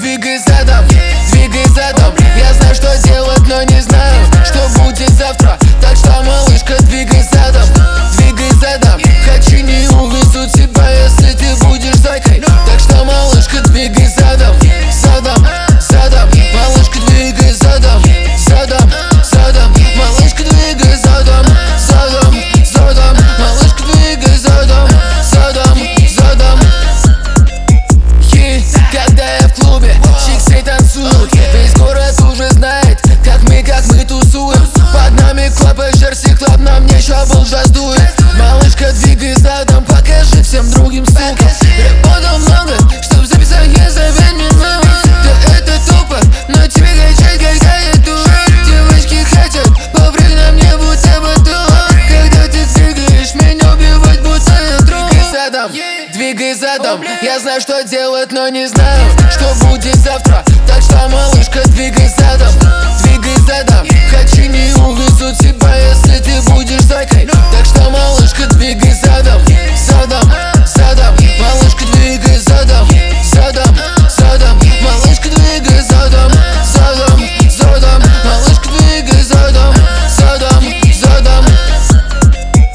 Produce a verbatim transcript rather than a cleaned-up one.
двигай задом, двигай задом. Я знаю, что делать, но не знаю, что будет завтра. Так что, малышка, двигай задом, двигай задом. Хочу не увезу тебя, если ты будешь зайкой. Так что, малышка, двигай задом, задом, задом. Малышка, двигай задом, задом, задом. Малышка, двигай задом, задом, задом. Малышка, двигай задом, задом, задом. И когда я в клубе, чиксы танцуют, весь город уже знает, как мы, как мы тусуем. Под нами клаб и Джерси Клаб, на мне шабл джаз дует. Малышка, двигай задом, покажи всем другим сумкам. Работал много, чтоб записать, я зовет меня. Да это тупо, но тебе качать, когда я тут. Девочки хотят попрыг на мне, будто батон. Когда ты двигаешь, меня убивать, будто я трон. Двигай задом, двигай задом. Я знаю, что делать, но не знаю, что будет завтра. Так что, малышка, двигай задом, двигай задом.